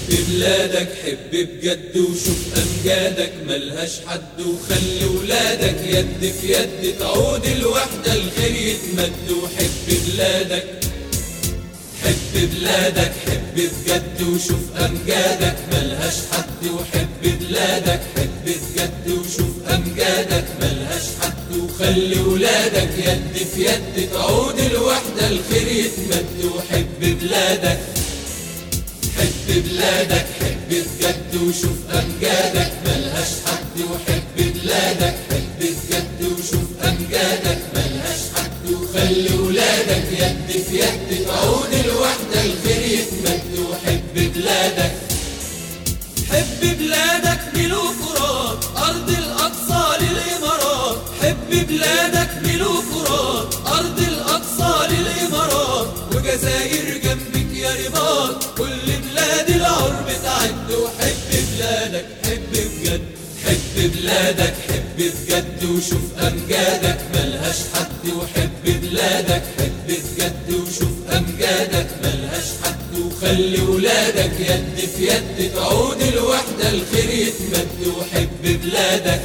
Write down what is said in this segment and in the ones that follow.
بلادك حب بجد وشوف أمجادك ملهاش حد، وخلي ولادك يد في يد تعود الوحدة الخير يتمد. وحب بلادك حب بلادك حب بجد وشوف أمجادك ملهاش حد. وحب بلادك حب بجد وشوف أمجادك ملهاش حد، وخلي ولادك يد في يد تعود الوحدة الخير يتمد. وحب بلادك حب بلادك حب بجد وشوف أمجادك ملهاش حد. وحب بلادك حب بجد وشوف أمجادك ملهاش حد، وخلي ولادك يد في يد تعود الوحدة الخير يتمد. وحب بلادك حب بلادك ملوك فرات أرض الأقصى للإمارات. حب بلادك ملوك فرات أرض الأقصى للإمارات، وجزائر جنبك يا رباط كل بلاد العرب تعد. وحب بلادك حب بجد حب بلادك حب بجد وشوف أمجادك ملهاش حد. وحب بلادك حب بجد وشوف أمجادك ملهاش حد، وخلي ولادك يد في يد تعود الوحدة الخير يتمد. وحب بلادك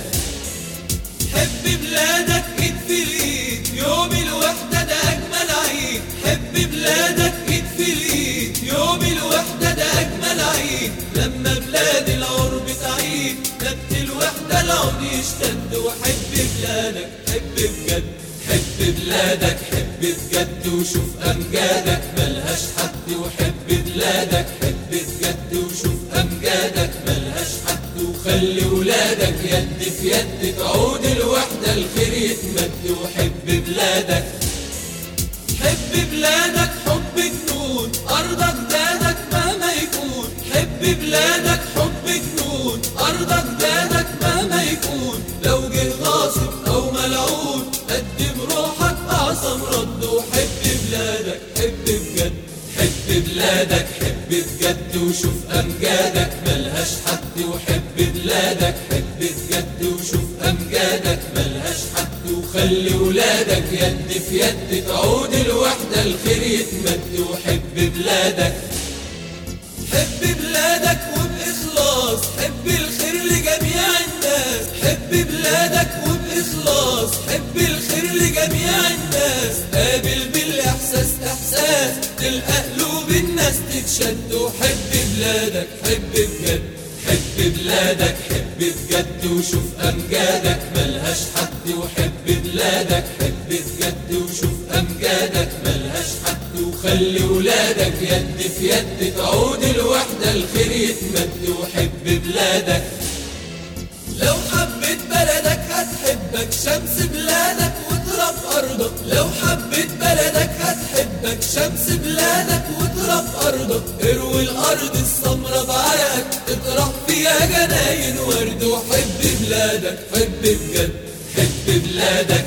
حب بلادك ايد في الايد يوم الوحدة ده أجمل عيد. حب بلادك ايد في الايد يوم الوحدة ده أجمل عيد، لما بلاد العرب تعيد نبت الوحدة العود يشتد. وحب بلادك حب بجد حب بلادك حب بجد وشوف أمجادك ملهاش حد. وحب بلادك حب بجد وشوف أمجادك ملهاش حد، وخلي ولادك يد في يد تعود الوحدة الخير يتمد. وحب بلادك حب بلادك حب جنون أرضك دادك مهما يكون. حب بلادك حب جنون أرضك دادك مهما يكون، لو جه غاصب أو ملعون قدم روحك أعظم رد. وحب بلادك حب بجد حب بلادك حب بجد وشوف أمجادك ملهاش حد. وحب بلادك حب بجد وشوف أمجادك ملهاش حد، وخلي ولادك يد في يد تعود الوحدة الخير يتمد. وحب بلادك حب بلادك وبإخلاص حب الخير لجميع الناس. حب بلادك وبإخلاص حب الخير لجميع الناس، قابل بالإحساس إحساس تلقى قلوب الناس تتشد. وحب بلادك حب بجد حب بلادك حب بجد وشوف أمجادك ملهاش حد. وحب بلادك حب بجد وشوف أمجادك ملهاش حد، وخلي ولادك يد في يد تعود الوحدة الخير يتمد. وحب بلادك لو حبيت بلدك هتحبك شمس بلادك وتراب أرضك. لو حبيت بلدك هتحبك شمس بلادك وتراب أرضك، اروي الأرض السمرة بعرقك اطرح فيها جناين ورد. وحب بلادك حب بجد حب بلادك